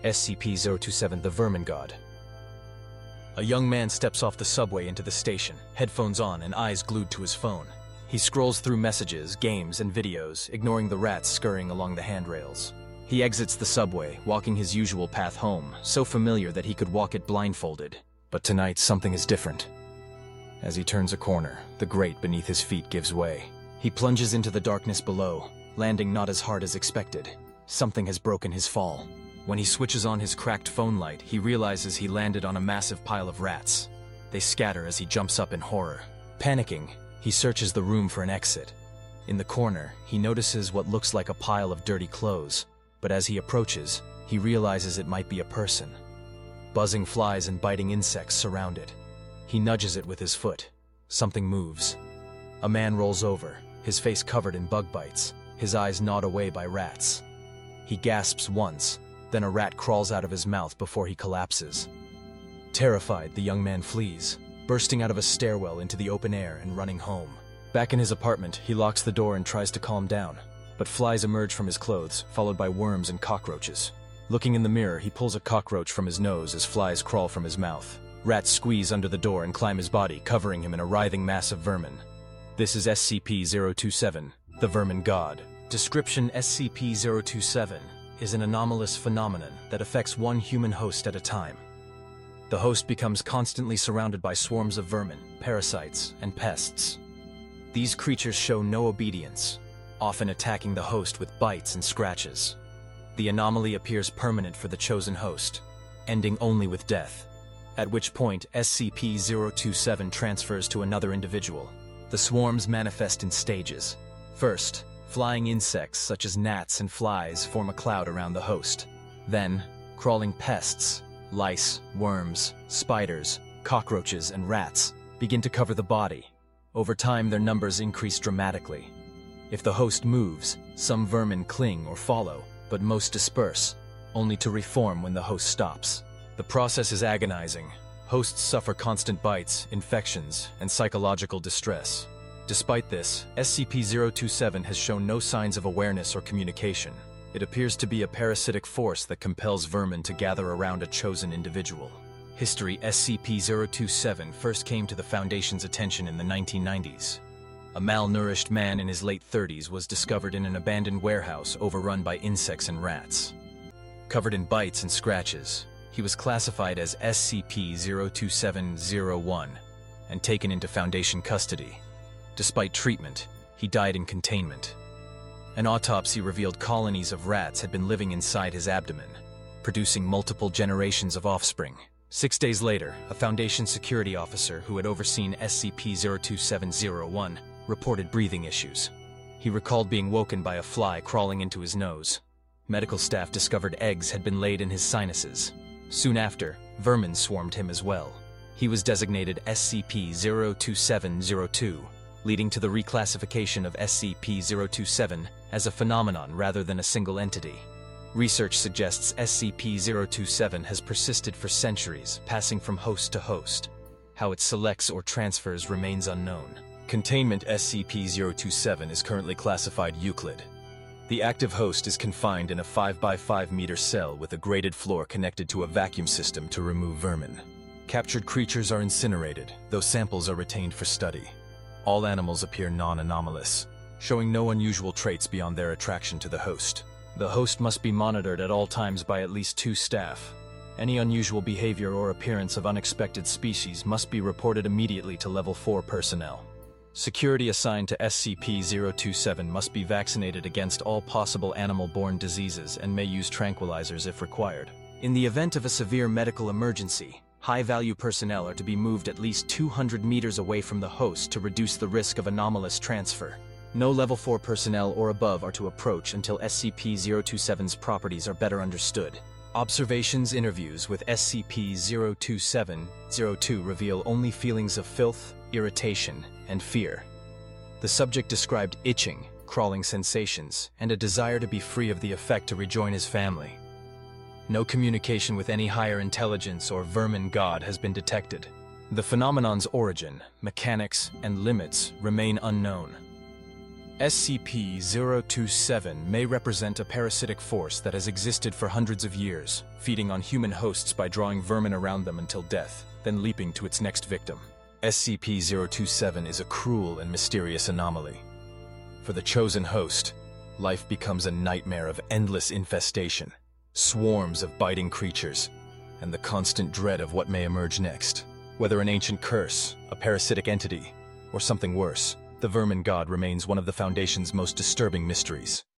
SCP-027, the Vermin God. A young man steps off the subway into the station, headphones on and eyes glued to his phone. He scrolls through messages, games, and videos, ignoring the rats scurrying along the handrails. He exits the subway, walking his usual path home, so familiar that he could walk it blindfolded. But tonight, something is different. As he turns a corner, the grate beneath his feet gives way. He plunges into the darkness below, landing not as hard as expected. Something has broken his fall. When he switches on his cracked phone light, he realizes he landed on a massive pile of rats. They scatter as he jumps up in horror. Panicking, he searches the room for an exit. In the corner, he notices what looks like a pile of dirty clothes, but as he approaches, he realizes it might be a person. Buzzing flies and biting insects surround it. He nudges it with his foot. Something moves. A man rolls over, his face covered in bug bites, his eyes gnawed away by rats. He gasps once, then a rat crawls out of his mouth before he collapses. Terrified, the young man flees, bursting out of a stairwell into the open air and running home. Back in his apartment, he locks the door and tries to calm down, but flies emerge from his clothes, followed by worms and cockroaches. Looking in the mirror, he pulls a cockroach from his nose as flies crawl from his mouth. Rats squeeze under the door and climb his body, covering him in a writhing mass of vermin. This is SCP-027, the Vermin God. Description: SCP-027 is an anomalous phenomenon that affects one human host at a time. The host becomes constantly surrounded by swarms of vermin, parasites, and pests. These creatures show no obedience, often attacking the host with bites and scratches. The anomaly appears permanent for the chosen host, ending only with death, at which point SCP-027 transfers to another individual. The swarms manifest in stages. First, flying insects such as gnats and flies form a cloud around the host. Then, crawling pests, lice, worms, spiders, cockroaches, and rats begin to cover the body. Over time, their numbers increase dramatically. If the host moves, some vermin cling or follow, but most disperse, only to reform when the host stops. The process is agonizing. Hosts suffer constant bites, infections, and psychological distress. Despite this, SCP-027 has shown no signs of awareness or communication. It appears to be a parasitic force that compels vermin to gather around a chosen individual. History: SCP-027 first came to the Foundation's attention in the 1990s. A malnourished man in his late 30s was discovered in an abandoned warehouse overrun by insects and rats. Covered in bites and scratches, he was classified as SCP-027-01 and taken into Foundation custody. Despite treatment, he died in containment. An autopsy revealed colonies of rats had been living inside his abdomen, producing multiple generations of offspring. 6 days later, a Foundation security officer who had overseen SCP-027-01 reported breathing issues. He recalled being woken by a fly crawling into his nose. Medical staff discovered eggs had been laid in his sinuses. Soon after, vermin swarmed him as well. He was designated SCP-027-02, leading to the reclassification of SCP-027 as a phenomenon rather than a single entity. Research suggests SCP-027 has persisted for centuries, passing from host to host. How it selects or transfers remains unknown. Containment: SCP-027 is currently classified Euclid. The active host is confined in a 5 by 5 meter cell with a grated floor connected to a vacuum system to remove vermin. Captured creatures are incinerated, though samples are retained for study. All animals appear non-anomalous, showing no unusual traits beyond their attraction to the host. The host must be monitored at all times by at least 2 staff. Any unusual behavior or appearance of unexpected species must be reported immediately to Level 4 personnel. Security assigned to SCP-027 must be vaccinated against all possible animal-borne diseases and may use tranquilizers if required. In the event of a severe medical emergency, high-value personnel are to be moved at least 200 meters away from the host to reduce the risk of anomalous transfer. No Level 4 personnel or above are to approach until SCP-027's properties are better understood. Observations interviews with SCP-027-02 reveal only feelings of filth, irritation, and fear. The subject described itching, crawling sensations, and a desire to be free of the effect to rejoin his family. No communication with any higher intelligence or vermin god has been detected. The phenomenon's origin, mechanics, and limits remain unknown. SCP-027 may represent a parasitic force that has existed for hundreds of years, feeding on human hosts by drawing vermin around them until death, then leaping to its next victim. SCP-027 is a cruel and mysterious anomaly. For the chosen host, life becomes a nightmare of endless infestation, swarms of biting creatures, and the constant dread of what may emerge next. Whether an ancient curse, a parasitic entity, or something worse, the Vermin God remains one of the Foundation's most disturbing mysteries.